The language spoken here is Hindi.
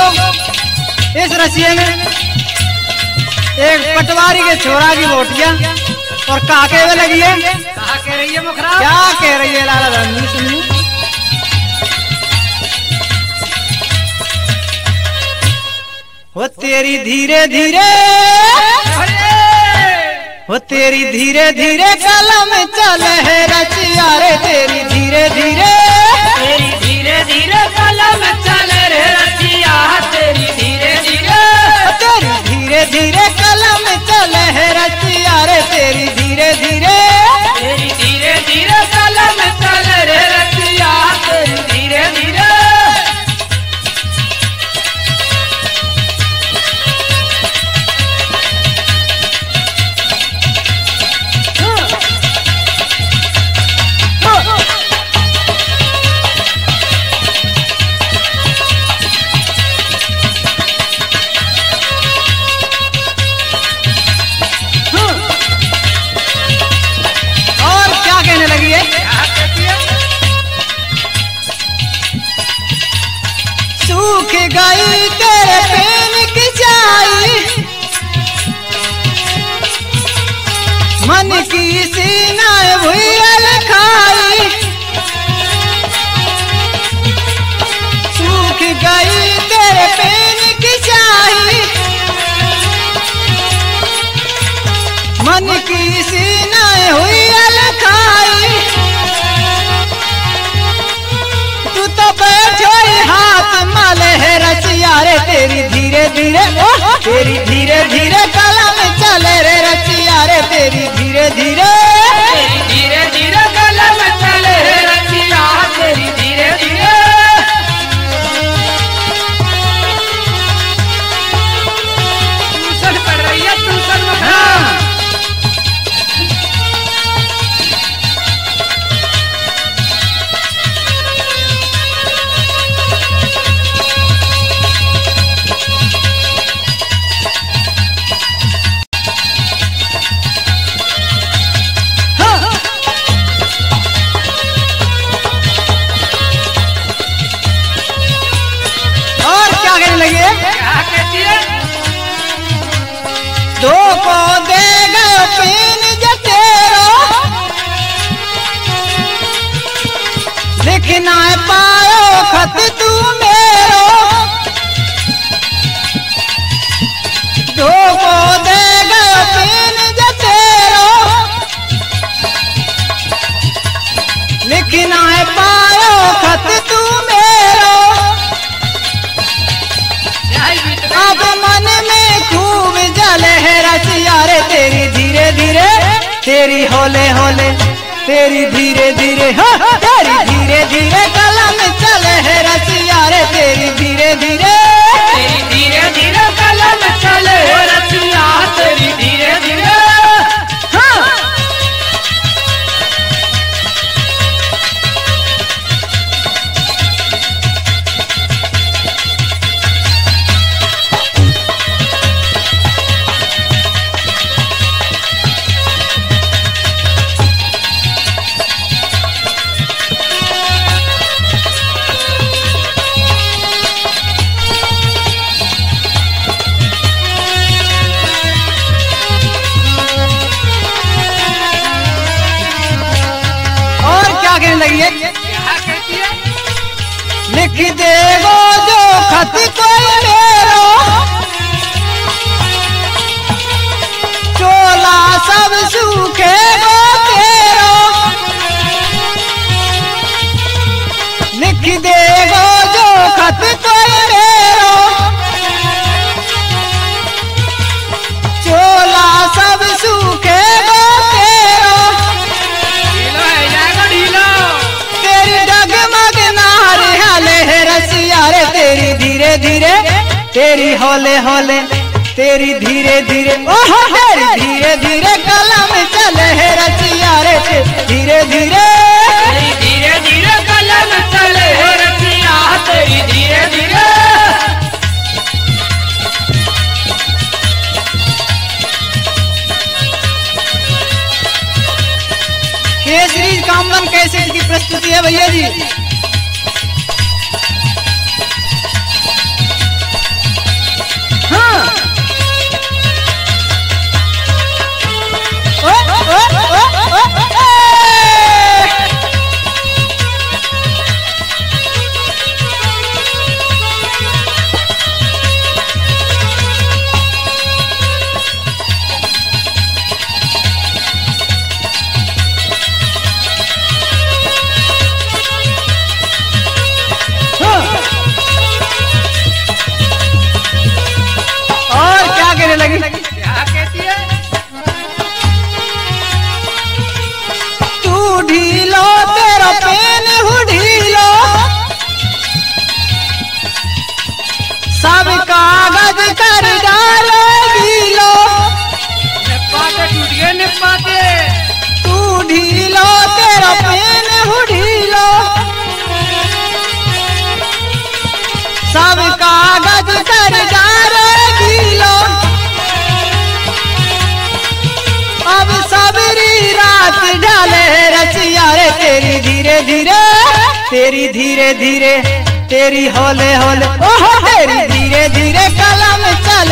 इस रसिए में एक पटवारी के छोरा की बोटिया और काके में लगी है। कहा कह रही है मुखरा? क्या कह रही है लाला रानी सुनिए। वो तेरी धीरे धीरे, वो तेरी धीरे धीरे कलम चले है रसिया रे, तेरी धीरे धीरे, तेरी धीरे धीरे कलम चले रे रसिया, तेरी धीरे धीरे, तेरी धीरे धीरे कलम चले है रसिया रे, तेरी धीरे धीरे, तेरी धीरे धीरे कलम चले रे रसिया, तेरी धीरे धीरे। सूख गई तेरे पेन की जाई, मन की सीना भूल खाई। सूख गई तेरे पेन की जाई, मन की सीना हुई खाई। तू तो बैठो हाथ माले है रसिया रे, तेरी धीरे धीरे, तेरी धीरे धीरे कलम चले रे रसिया रे, तेरी धीरे धीरे, तेरी धीरे धीरे कलम चले रे रसिया, तेरी धीरे धीरे। ट्यूशन पढ़ रही है ट्यूशन मुखरा? लगे क्या कहती है? दो को दे गए पीन जटेरो, लिखना पायो खत तू मेरो। दो को दे गए पीन जटेरो, लिखना पायो खत तू मेरो। अब मन में खूब जले है रसिया रे, तेरी धीरे धीरे, तेरी होले होले, तेरी धीरे धीरे, तेरी धीरे धीरे कलम चले है रसिया रे, तेरी धीरे धीरे, तेरी धीरे धीरे कलम चले रे रसिया, तेरी धीरे धीरे। लगी है। क्या कहती है? लिख देगो जो खत कोई मेरो, चोला सब सूखेगो तेरो। लिख देगो जो खत कोई मेरो, चोला सब सूखेगो तेरो। तेरी डगमग नार हाले है रसिया रे, तेरी धीरे धीरे, तेरी होले होले, तेरी धीरे धीरे, ओहो तेरी धीरे धीरे कलम चले है रसिया रे, धीरे धीरे, तेरी धीरे धीरे कलम चले रे रसिया, तेरी धीरे धीरे। केसरी कामन कैसे की प्रस्तुति है भैया जी। हाँ। ओ, ओ, ओ, ओ, ओ, ए। और क्या कहने लगी? क्या कहती है? तू ढीलो तेरा पेन हूँ ढीलो, सब कागज कर डालो गीलो। निप्पा के टूट गए निप्पा के। तू ढीलो तेरा पेन हूँ ढीलो, सब कागज कर डालो गीलो। अब सबरी रात डाले रसिया रे तेरी धीरे धीरे, तेरी धीरे धीरे, तेरी हौले हौले, ओहो तेरी धीरे धीरे कलम चल